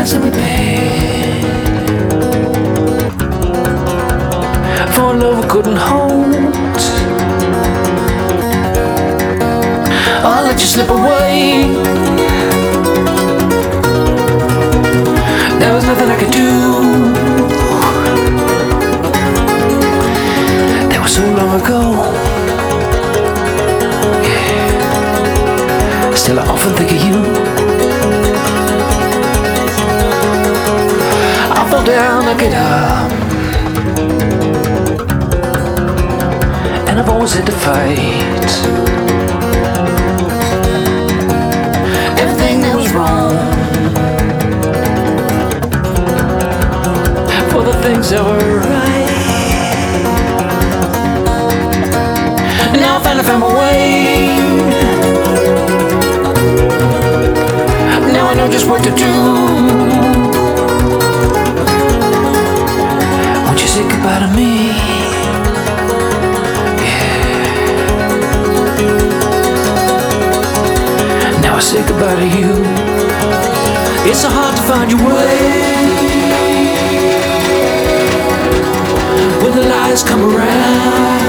price that we paid for love we couldn't hold. I'll let you slip away. There was nothing I could do. That was so long ago. Yeah. Still I often think of you. I fall down, I get up, and I've always had to fight everything that was wrong for the things that were right. Now I finally found my way. Now I know just what to do. Won't you say goodbye to me? I say goodbye to you. It's so hard to find your way when the lies come around.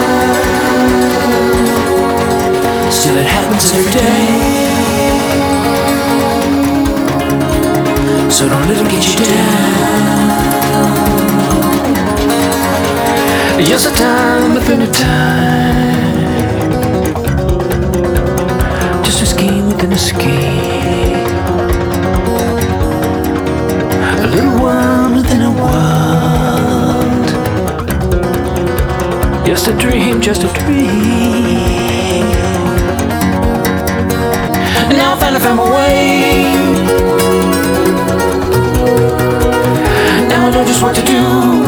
Still it happens every day, so don't let it get you down. Just a time within a time, just a scheme within a scheme, a little world within a world. Just a dream, just a dream. Now I finally found my way. Now I know just what to do.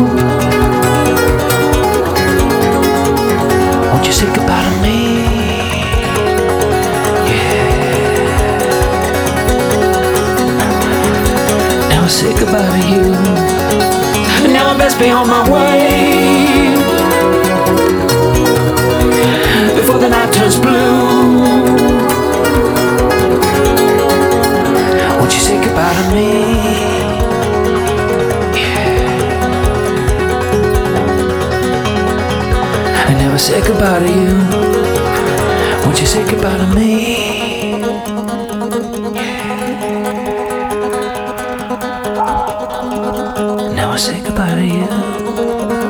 Won't you say goodbye to me? Say goodbye to you. Now I best be on my way before the night turns blue. Won't you say goodbye to me? Yeah. I never said goodbye to you. Won't you say goodbye to me? Now I say goodbye to you.